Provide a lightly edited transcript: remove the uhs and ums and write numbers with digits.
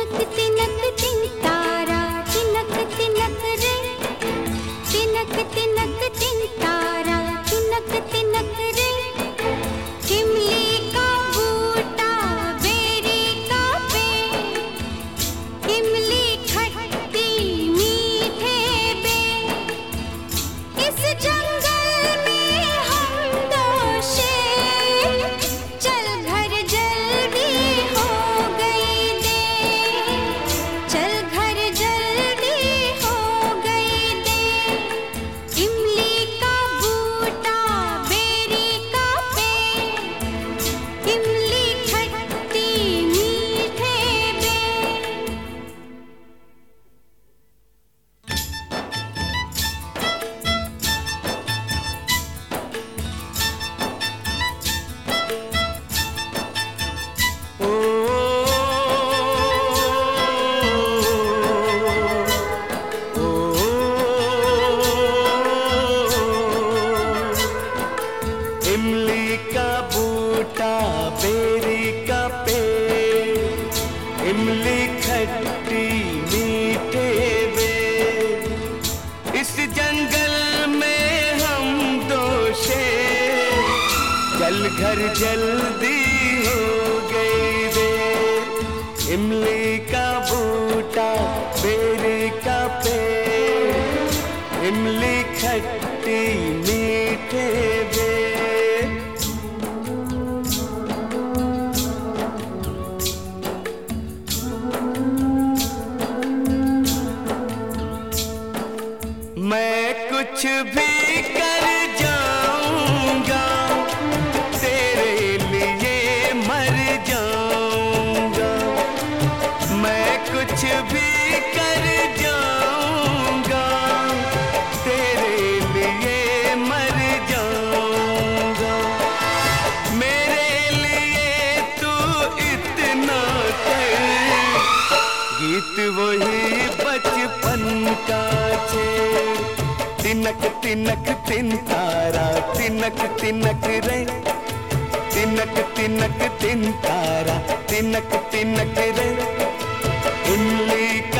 तिनक तिनक तिन तारा तिनक तिनक रे, तिनक तिनक तिन तारा तिनक तिनक रे। इमली का बूटा बेरी का पेड़, इमली खट्टी मीठे बेर। इस जंगल में हम दो शेर, चल घर जल्दी हो गई देर, चल घर जल्दी हो गई देर। इमली का बूटा बेरी का पेड़, इमली खट्टी मीठे बेर। इमली का बूटा बेरी का पेड़, इमली खट्टी मीठे बेर। इस जंगल में हम दो शेर, चल घर जल्दी हो गई देर। इमली का बूटा बेरी का पेड़, इमली खट्टी मीठे बेर। मैं कुछ भी कर जाऊंगा, तेरे लिए मर जाऊंगा। मैं कुछ भी कर जाऊंगा, तेरे लिए मर जाऊंगा। मेरे लिए तू इतना कर, गीत वही बचपन का छेड़। तिनक तिनक तिन तारा तिनक तिनक रे, तिनक तिनक तिन तारा तिनक तिनक रे। इमली